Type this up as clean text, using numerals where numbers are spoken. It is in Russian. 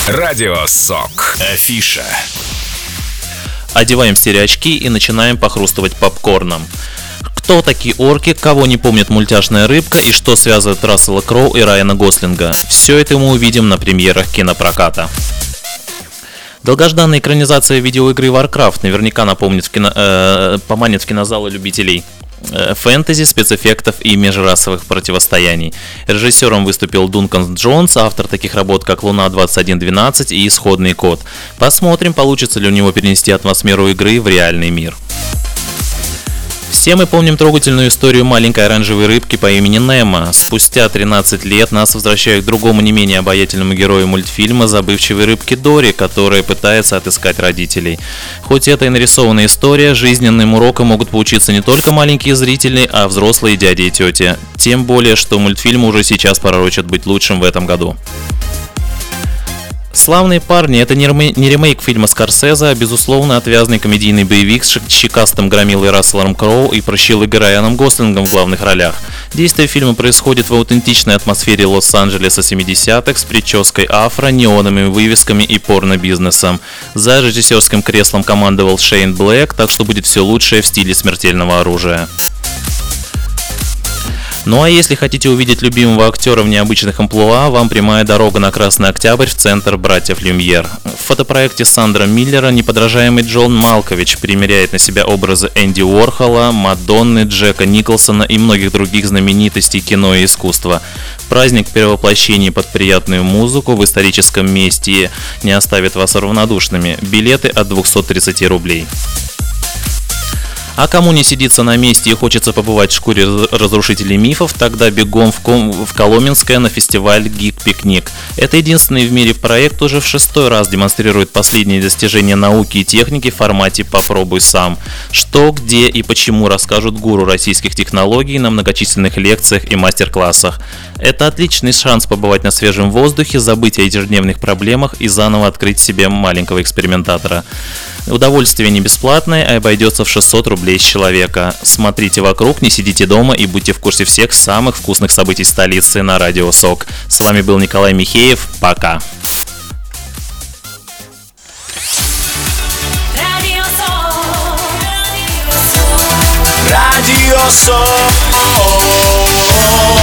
Радио СОК. Афиша. Одеваем стереоочки и начинаем похрустывать попкорном. Кто такие орки, кого не помнит мультяшная рыбка и что связывает Рассела Кроу и Райана Гослинга? Все это мы увидим на премьерах кинопроката. Долгожданная экранизация видеоигры Warcraft наверняка поманит в кинозалы любителей фэнтези, спецэффектов и межрасовых противостояний. Режиссером выступил Дункан Джонс, автор таких работ, как «Луна-2112» и «Исходный код». Посмотрим, получится ли у него перенести атмосферу игры в реальный мир. Все мы помним трогательную историю маленькой оранжевой рыбки по имени Немо. Спустя 13 лет нас возвращают к другому не менее обаятельному герою мультфильма, забывчивой рыбке Дори, которая пытается отыскать родителей. Хоть это и нарисованная история, жизненным уроком могут поучиться не только маленькие зрители, а взрослые дяди и тети. Тем более, что мультфильм уже сейчас пророчат быть лучшим в этом году. «Славные парни» — это не ремейк фильма Скорсезе, а безусловно отвязный комедийный боевик с щекастым громилой Расселом Кроу и прыщавой Райаном Гослингом в главных ролях. Действие фильма происходит в аутентичной атмосфере Лос-Анджелеса 70-х с прической афро, неоновыми вывесками и порно-бизнесом. За режиссерским креслом командовал Шейн Блэк, так что будет все лучшее в стиле «Смертельного оружия». Ну а если хотите увидеть любимого актера в необычных амплуа, вам прямая дорога на Красный Октябрь в центр братьев Люмьер. В фотопроекте Сандра Миллера неподражаемый Джон Малкович примеряет на себя образы Энди Уорхола, Мадонны, Джека Николсона и многих других знаменитостей кино и искусства. Праздник перевоплощения под приятную музыку в историческом месте не оставит вас равнодушными. Билеты от 230 рублей. А кому не сидится на месте и хочется побывать в шкуре разрушителей мифов, тогда бегом в Коломенское на фестиваль «Гик-пикник». Это единственный в мире проект, уже в 6-й раз демонстрирует последние достижения науки и техники в формате «Попробуй сам». Что, где и почему расскажут гуру российских технологий на многочисленных лекциях и мастер-классах. Это отличный шанс побывать на свежем воздухе, забыть о ежедневных проблемах и заново открыть себе маленького экспериментатора. Удовольствие не бесплатное, а обойдется в 600 рублей с человека. Смотрите вокруг, не сидите дома и будьте в курсе всех самых вкусных событий столицы на Радио СОК. С вами был Николай Михеев. Пока. Радио СОК.